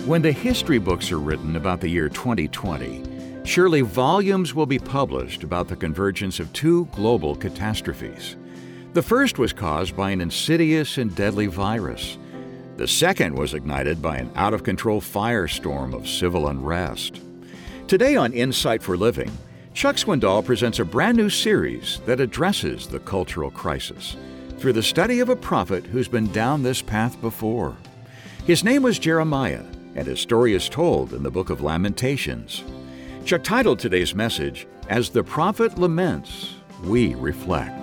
When the history books are written about the year 2020, surely volumes will be published about the convergence of two global catastrophes. The first was caused by an insidious and deadly virus. The second was ignited by an out-of-control firestorm of civil unrest. Today on Insight for Living, Chuck Swindoll presents a brand new series that addresses the cultural crisis through the study of a prophet who's been down this path before. His name was Jeremiah, and his story is told in the book of Lamentations. Chuck titled today's message, As the Prophet Laments, We Reflect.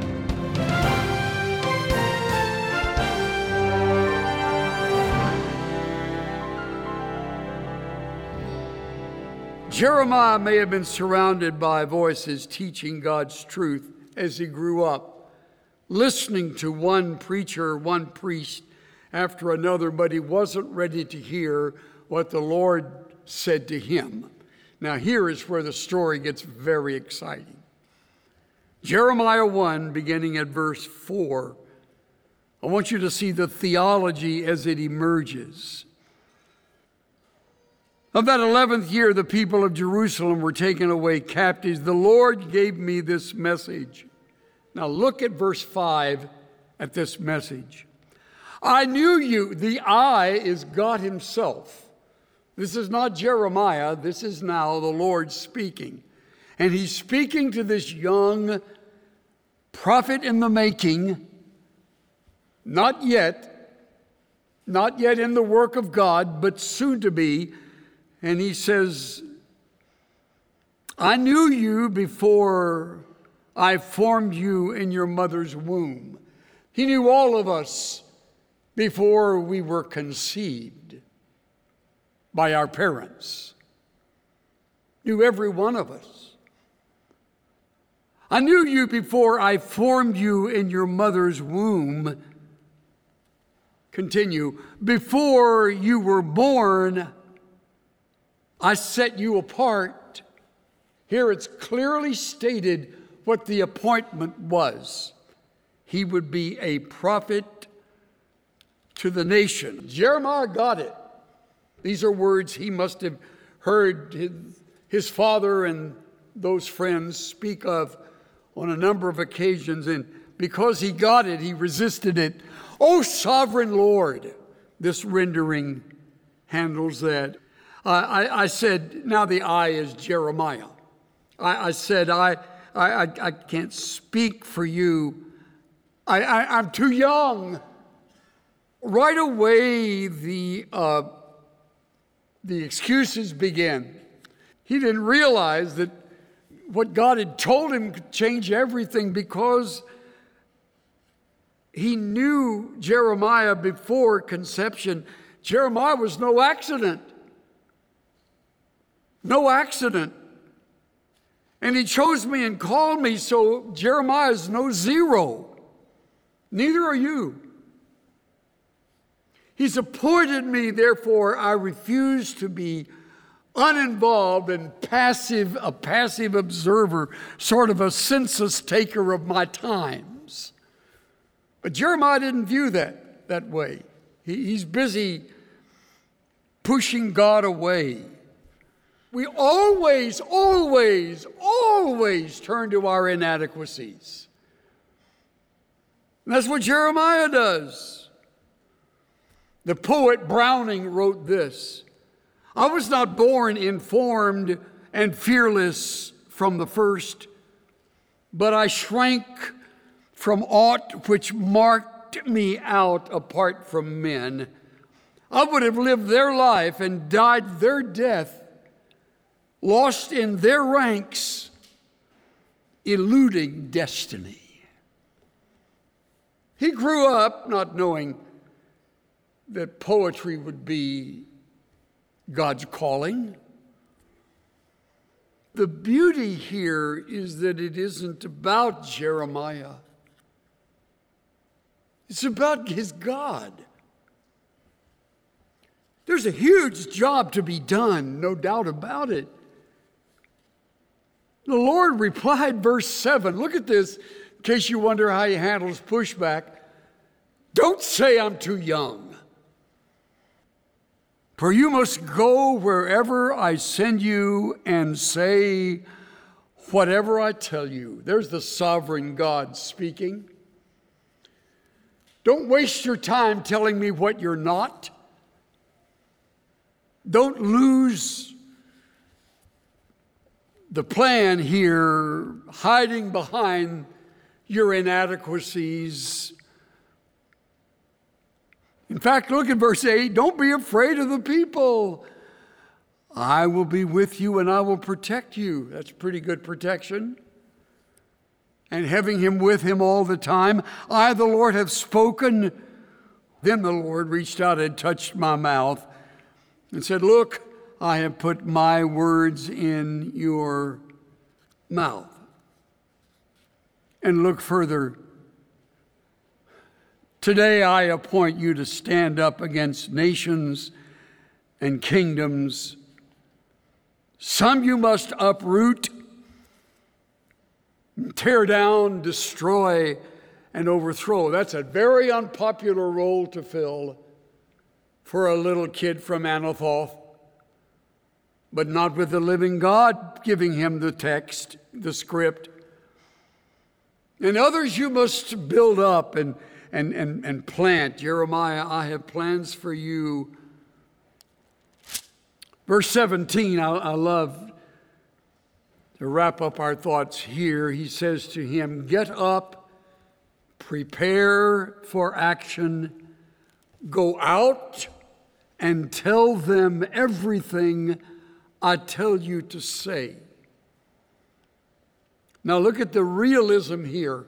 Jeremiah may have been surrounded by voices teaching God's truth as he grew up, listening to one preacher, one priest after another, but he wasn't ready to hear what the Lord said to him. Now here is where the story gets very exciting. Jeremiah 1, beginning at verse 4. I want you to see the theology as it emerges. Of that 11th year, the people of Jerusalem were taken away captives. The Lord gave me this message. Now look at verse 5 at this message. I knew you. The I is God himself. This is not Jeremiah. This is now the Lord speaking. And he's speaking to this young prophet in the making, not yet in the work of God, but soon to be. And he says, I knew you before I formed you in your mother's womb. He knew all of us before we were conceived by our parents. Knew every one of us. I knew you before I formed you in your mother's womb. Continue. Before you were born, I set you apart. Here it's clearly stated what the appointment was. He would be a prophet to the nation. Jeremiah got it. These are words he must have heard his father and those friends speak of on a number of occasions. And because he got it, he resisted it. Oh, sovereign Lord, this rendering handles that. I said, now the I is Jeremiah. I said, I can't speak for you. I'm too young. Right away, the excuses began. He didn't realize that what God had told him could change everything because he knew Jeremiah before conception. Jeremiah was no accident. No accident. And he chose me and called me, so Jeremiah is no zero. Neither are you. He's appointed me, therefore I refuse to be uninvolved and a passive observer, sort of a census taker of my times. But Jeremiah didn't view that way. He's busy pushing God away. We always turn to our inadequacies. And that's what Jeremiah does. The poet Browning wrote this: I was not born informed and fearless from the first, but I shrank from aught which marked me out apart from men. I would have lived their life and died their death, lost in their ranks, eluding destiny. He grew up not knowing that poetry would be God's calling. The beauty here is that it isn't about Jeremiah. It's about his God. There's a huge job to be done, no doubt about it. The Lord replied, verse 7. Look at this, in case you wonder how he handles pushback. Don't say I'm too young. For you must go wherever I send you and say whatever I tell you. There's the sovereign God speaking. Don't waste your time telling me what you're not. Don't lose the plan here, hiding behind your inadequacies. In fact, look at verse 8. Don't be afraid of the people. I will be with you and I will protect you. That's pretty good protection. And having him with him all the time, I, the Lord, have spoken. Then the Lord reached out and touched my mouth and said, look, I have put my words in your mouth. And look further. Today I appoint you to stand up against nations and kingdoms. Some you must uproot, tear down, destroy, and overthrow. That's a very unpopular role to fill for a little kid from Anathoth, but not with the living God giving him the text, the script. And others you must build up and plant. Jeremiah, I have plans for you. Verse 17, I love to wrap up our thoughts here. He says to him, get up, prepare for action, go out and tell them everything I tell you to say. Now look at the realism here.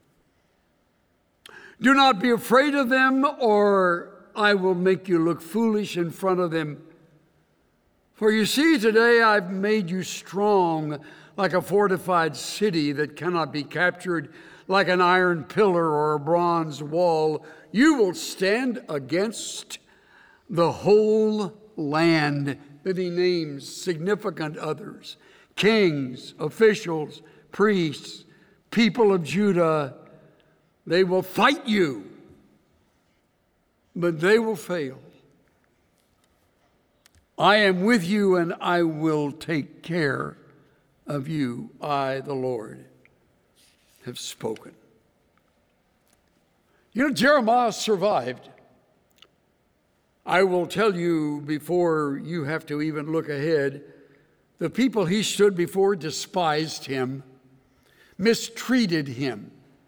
Do not be afraid of them, or I will make you look foolish in front of them. For you see, today I've made you strong like a fortified city that cannot be captured, like an iron pillar or a bronze wall. You will stand against the whole land. That he names significant others, kings, officials, priests, people of Judah. They will fight you, but they will fail. I am with you and I will take care of you. I, the Lord, have spoken. You know, Jeremiah survived. I will tell you before you have to even look ahead, the people he stood before despised him, mistreated him,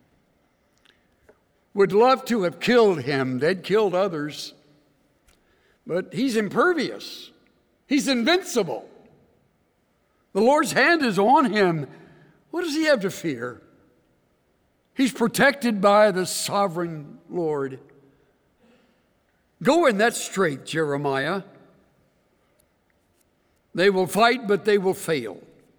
would love to have killed him. They'd killed others. But he's impervious. He's invincible. The Lord's hand is on him. What does he have to fear? He's protected by the sovereign Lord. Go in that strait, Jeremiah. They will fight, but they will fail.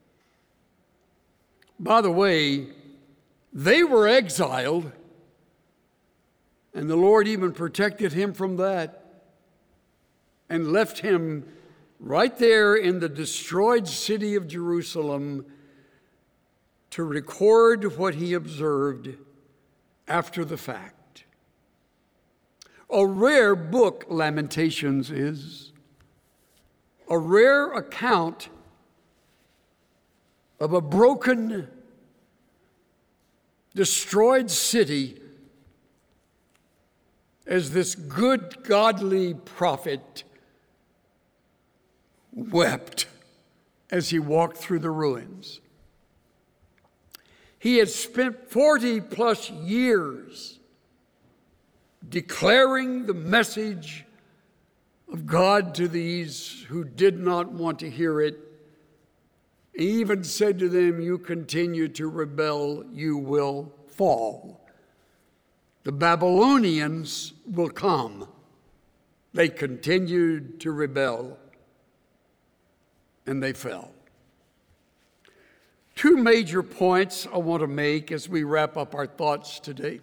By the way, they were exiled, and the Lord even protected him from that and left him right there in the destroyed city of Jerusalem to record what he observed after the fact. A rare book, Lamentations is. A rare account of a broken, destroyed city as this good, godly prophet wept as he walked through the ruins. He had spent 40 plus years declaring the message of God to these who did not want to hear it. He even said to them, you continue to rebel, you will fall. The Babylonians will come. They continued to rebel, and they fell. Two major points I want to make as we wrap up our thoughts today.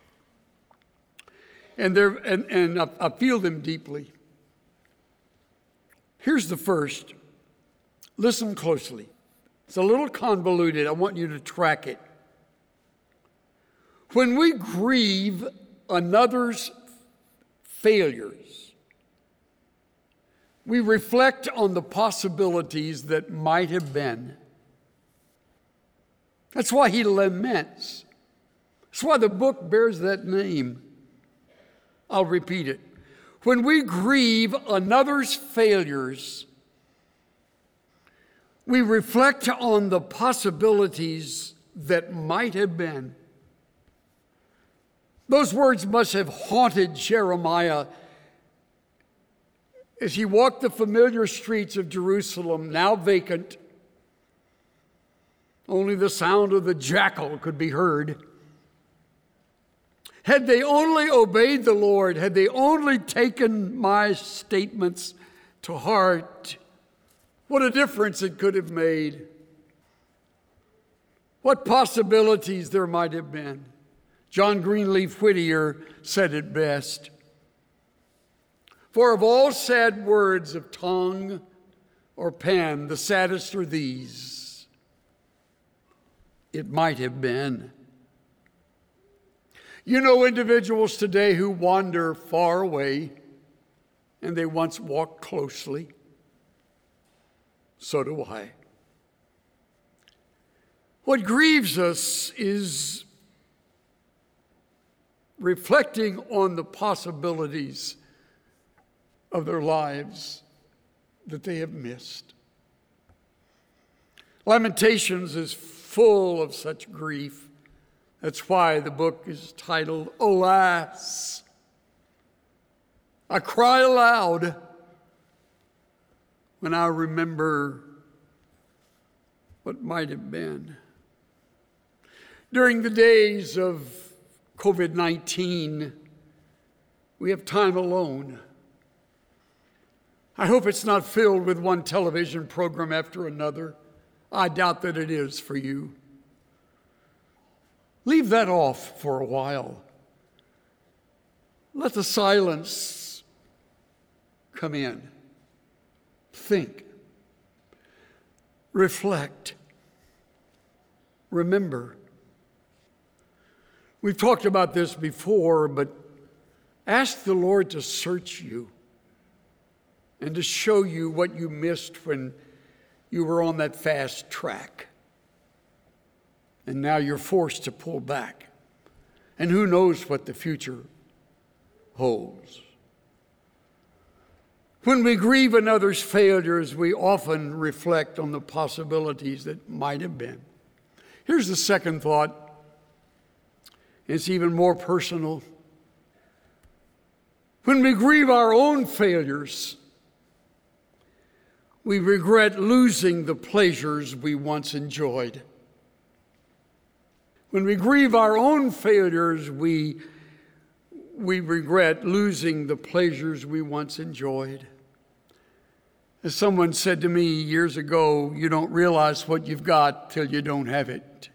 And I feel them deeply. Here's the first. Listen closely. It's a little convoluted. I want you to track it. When we grieve another's failures, We reflect on the possibilities that might have been. That's why he laments. That's why the book bears that name. I'll repeat it. When we grieve another's failures, we reflect on the possibilities that might have been. Those words must have haunted Jeremiah as he walked the familiar streets of Jerusalem, now vacant. Only the sound of the jackal could be heard. Had they only obeyed the Lord, had they only taken my statements to heart, what a difference it could have made. What possibilities there might have been. John Greenleaf Whittier said it best. For of all sad words of tongue or pen, the saddest are these. It might have been. You know individuals today who wander far away, and they once walked closely. So do I. What grieves us is reflecting on the possibilities of their lives that they have missed. Lamentations is full of such grief. That's why the book is titled, Alas. I cry aloud when I remember what might have been. During the days of COVID-19, we have time alone. I hope it's not filled with one television program after another. I doubt that it is for you. Leave that off for a while. Let the silence come in. Think. Reflect. Remember. We've talked about this before, but ask the Lord to search you and to show you what you missed when you were on that fast track. And now you're forced to pull back. And who knows what the future holds. When we grieve another's failures, we often reflect on the possibilities that might have been. Here's the second thought. It's even more personal. When we grieve our own failures, we regret losing the pleasures we once enjoyed. When we grieve our own failures, we regret losing the pleasures we once enjoyed. As someone said to me years ago, you don't realize what you've got till you don't have it.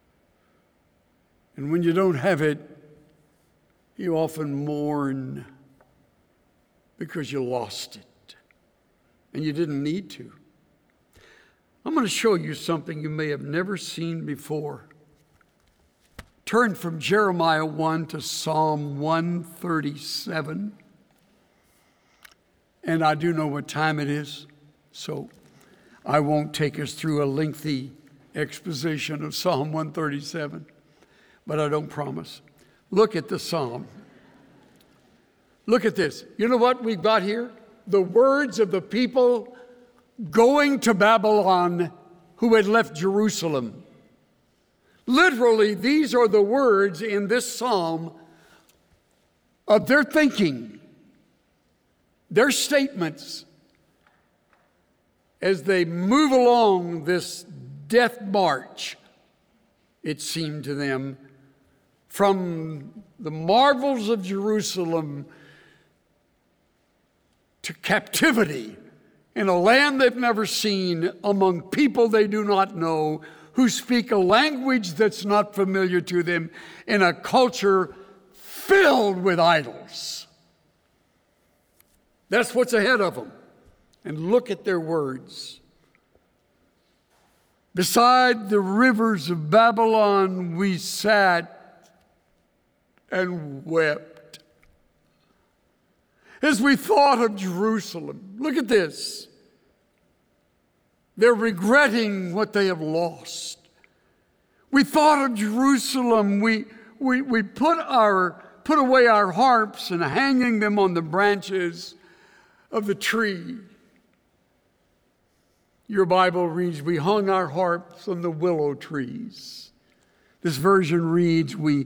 And when you don't have it, you often mourn because you lost it. And you didn't need to. I'm going to show you something you may have never seen before. Turn from Jeremiah 1 to Psalm 137. And I do know what time it is, so I won't take us through a lengthy exposition of Psalm 137, but I don't promise. Look at the psalm. Look at this. You know what we've got here? The words of the people going to Babylon who had left Jerusalem. Literally, these are the words in this psalm of their thinking, their statements as they move along this death march, it seemed to them, from the marvels of Jerusalem to captivity in a land they've never seen, among people they do not know, who speak a language that's not familiar to them, in a culture filled with idols. That's what's ahead of them. And look at their words. Beside the rivers of Babylon we sat and wept. As we thought of Jerusalem, look at this. They're regretting what they have lost. We thought of Jerusalem. We put away our harps and hanging them on the branches of the tree. Your Bible reads, we hung our harps on the willow trees. This version reads, we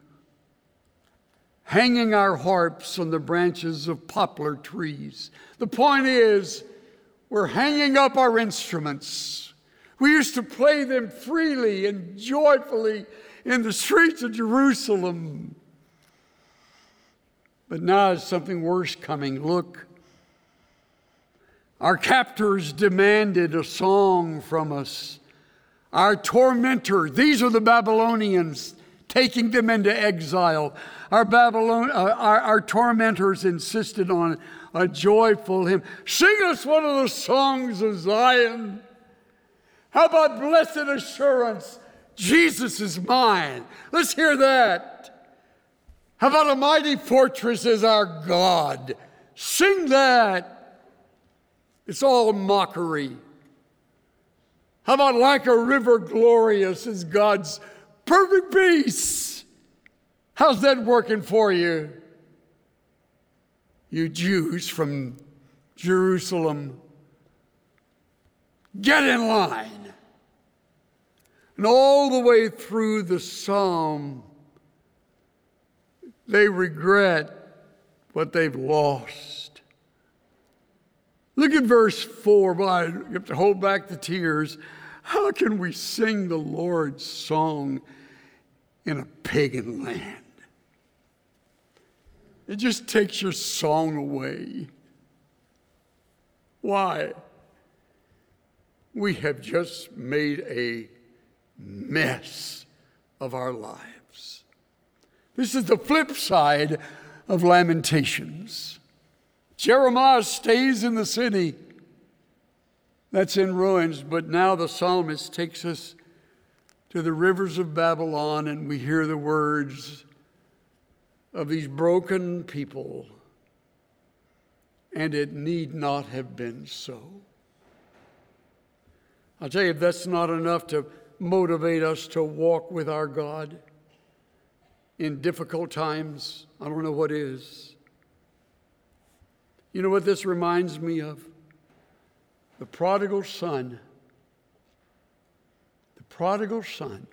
hanging our harps on the branches of poplar trees. The point is, we're hanging up our instruments. We used to play them freely and joyfully in the streets of Jerusalem. But now is something worse coming. Look, our captors demanded a song from us. Our tormentor, these are the Babylonians, taking them into exile. Our tormentors insisted on a joyful hymn. Sing us one of the songs of Zion. How about blessed assurance? Jesus is mine. Let's hear that. How about a mighty fortress is our God? Sing that. It's all mockery. How about like a river glorious is God's perfect peace? How's that working for you? You Jews from Jerusalem, get in line. And all the way through the psalm, they regret what they've lost. Look at verse 4. You have to hold back the tears. How can we sing the Lord's song in a pagan land? It just takes your song away. Why? We have just made a mess of our lives. This is the flip side of Lamentations. Jeremiah stays in the city that's in ruins, but now the psalmist takes us to the rivers of Babylon, and we hear the words of these broken people, and it need not have been so. I'll tell you, if that's not enough to motivate us to walk with our God in difficult times, I don't know what is. You know what this reminds me of? The prodigal son. The prodigal son.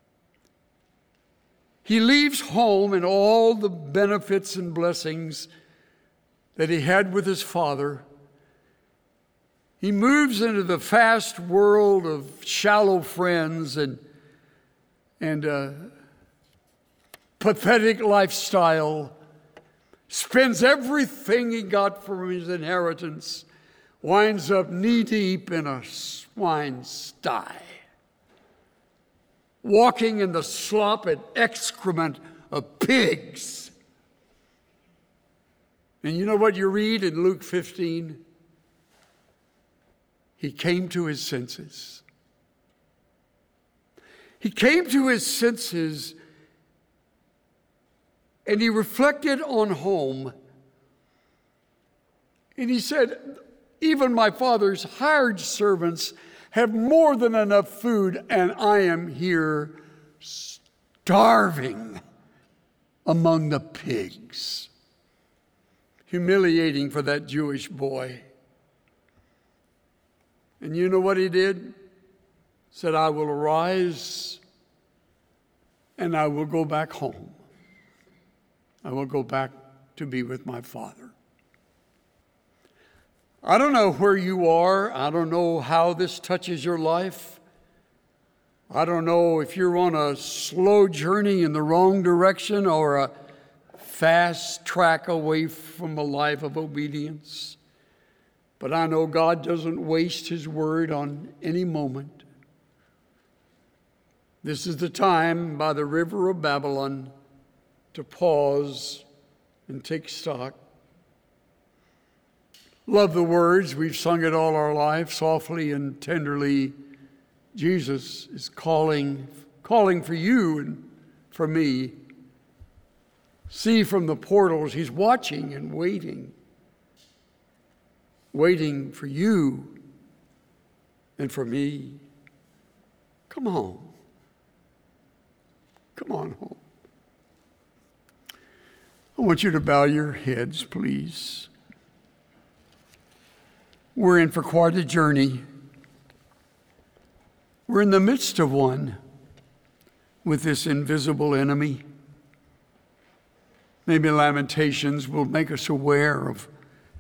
He leaves home and all the benefits and blessings that he had with his father. He moves into the fast world of shallow friends and pathetic lifestyle, spends everything he got from his inheritance, winds up knee-deep in a swine sty, walking in the slop and excrement of pigs. And you know what you read in Luke 15? He came to his senses. He came to his senses and he reflected on home. And he said, even my father's hired servants have more than enough food, and I am here starving among the pigs. Humiliating for that Jewish boy. And you know what he did? Said, I will arise and I will go back home. I will go back to be with my father. I don't know where you are. I don't know how this touches your life. I don't know if you're on a slow journey in the wrong direction or a fast track away from a life of obedience. But I know God doesn't waste his word on any moment. This is the time by the river of Babylon to pause and take stock. Love the words. We've sung it all our life, softly and tenderly. Jesus is calling for you and for me. See from the portals, he's watching and waiting. waiting for you and for me. Come home. Come on home. I want you to bow your heads, please. We're in for quite a journey. We're in the midst of one with this invisible enemy. Maybe Lamentations will make us aware of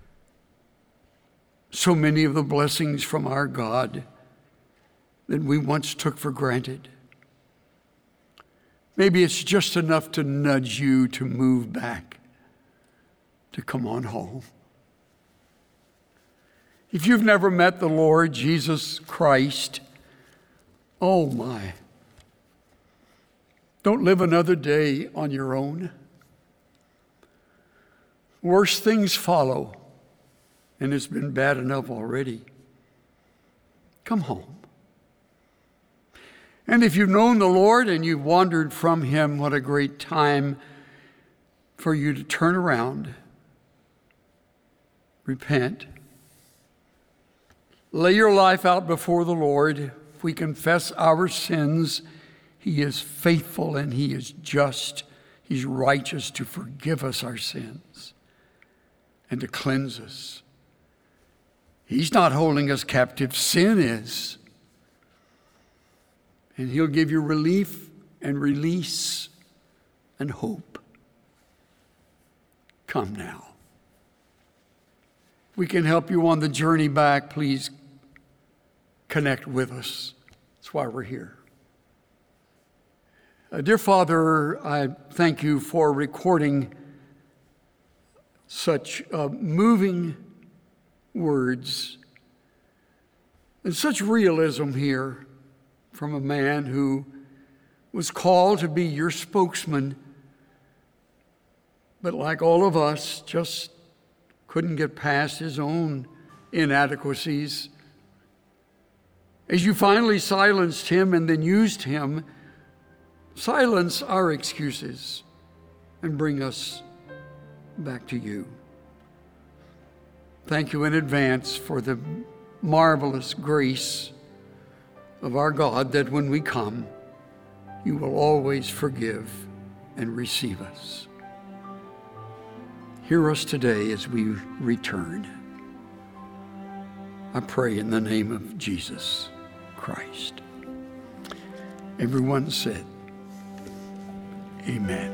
so many of the blessings from our God that we once took for granted. Maybe it's just enough to nudge you to move back, to come on home. If you've never met the Lord Jesus Christ, oh my, don't live another day on your own. Worse things follow, and it's been bad enough already. Come home. And if you've known the Lord and you've wandered from Him, what a great time for you to turn around, repent, lay your life out before the Lord. If we confess our sins, He is faithful and He is just. He's righteous to forgive us our sins and to cleanse us. He's not holding us captive. Sin is. And He'll give you relief and release and hope. Come now. If we can help you on the journey back, please connect with us. That's why we're here. Dear Father, I thank you for recording such moving words and such realism here from a man who was called to be your spokesman, but like all of us, just couldn't get past his own inadequacies. As you finally silenced him and then used him, silence our excuses and bring us back to you. Thank you in advance for the marvelous grace of our God that when we come, you will always forgive and receive us. Hear us today as we return. I pray in the name of Jesus Christ. Everyone said, Amen.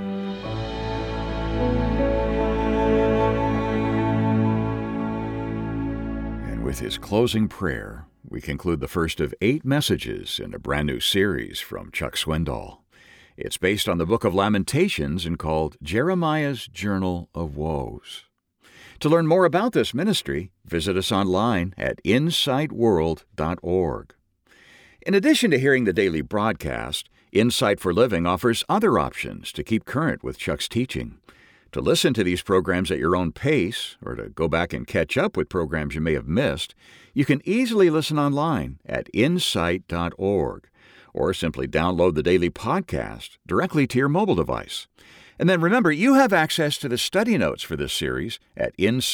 And with his closing prayer, we conclude the first of 8 messages in a brand new series from Chuck Swindoll. It's based on the book of Lamentations and called Jeremiah's Journal of Woes. To learn more about this ministry, visit us online at insightworld.org. In addition to hearing the daily broadcast, Insight for Living offers other options to keep current with Chuck's teaching. To listen to these programs at your own pace, or to go back and catch up with programs you may have missed, you can easily listen online at insight.org, or simply download the daily podcast directly to your mobile device. And then remember, you have access to the study notes for this series at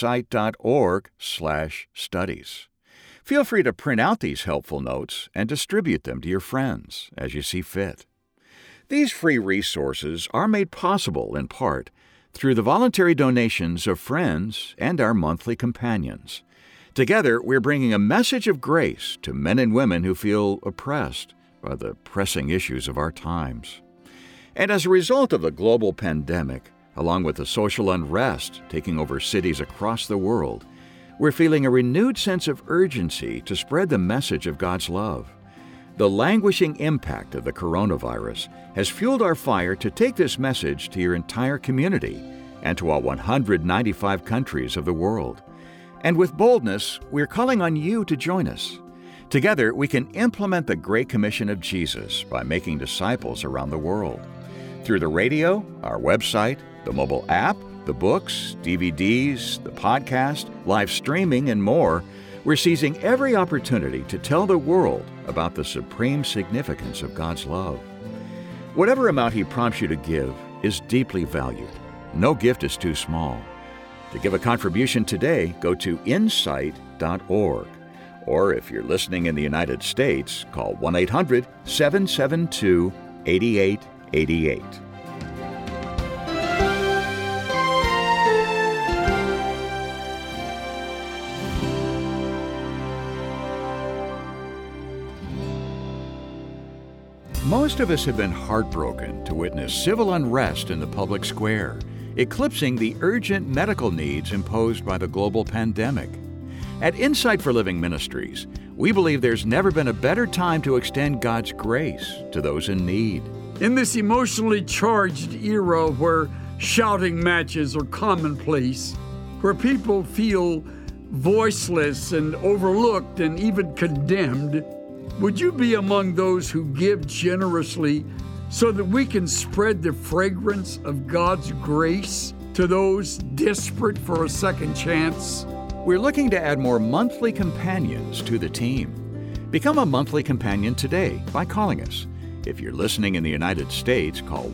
insight.org/studies. Feel free to print out these helpful notes and distribute them to your friends as you see fit. These free resources are made possible in part through the voluntary donations of friends and our monthly companions. Together, we're bringing a message of grace to men and women who feel oppressed by the pressing issues of our times. And as a result of the global pandemic, along with the social unrest taking over cities across the world, we're feeling a renewed sense of urgency to spread the message of God's love. The languishing impact of the coronavirus has fueled our fire to take this message to your entire community and to all 195 countries of the world. And with boldness, we're calling on you to join us. Together, we can implement the Great Commission of Jesus by making disciples around the world. Through the radio, our website, the mobile app, the books, DVDs, the podcast, live streaming, and more, we're seizing every opportunity to tell the world about the supreme significance of God's love. Whatever amount He prompts you to give is deeply valued. No gift is too small. To give a contribution today, go to insight.org. Or if you're listening in the United States, call 1-800-772-8888. Most of us have been heartbroken to witness civil unrest in the public square, eclipsing the urgent medical needs imposed by the global pandemic. At Insight for Living Ministries, we believe there's never been a better time to extend God's grace to those in need. In this emotionally charged era where shouting matches are commonplace, where people feel voiceless and overlooked and even condemned, would you be among those who give generously so that we can spread the fragrance of God's grace to those desperate for a second chance? We're looking to add more monthly companions to the team. Become a monthly companion today by calling us. If you're listening in the United States, call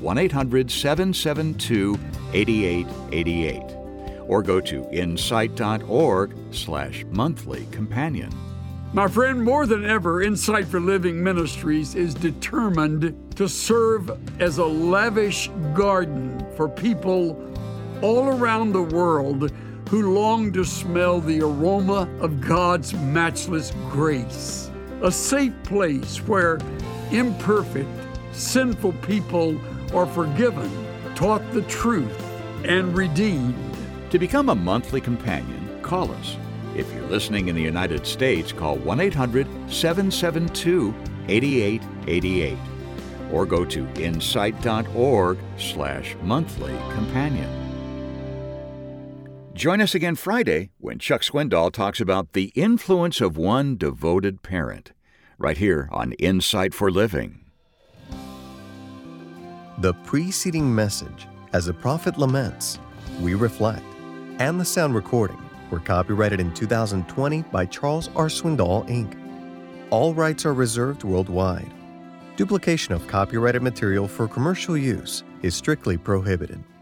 1-800-772-8888 or go to insight.org/monthlycompanion. My friend, more than ever, Insight for Living Ministries is determined to serve as a lavish garden for people all around the world who long to smell the aroma of God's matchless grace. A safe place where imperfect, sinful people are forgiven, taught the truth, and redeemed. To become a monthly companion, call us. If you're listening in the United States, call 1-800-772-8888 or go to insight.org/monthlycompanion. Join us again Friday when Chuck Swindoll talks about the influence of one devoted parent, right here on Insight for Living. The preceding message, As a Prophet Laments, We Reflect, and the sound recording were copyrighted in 2020 by Charles R. Swindoll, Inc. All rights are reserved worldwide. Duplication of copyrighted material for commercial use is strictly prohibited.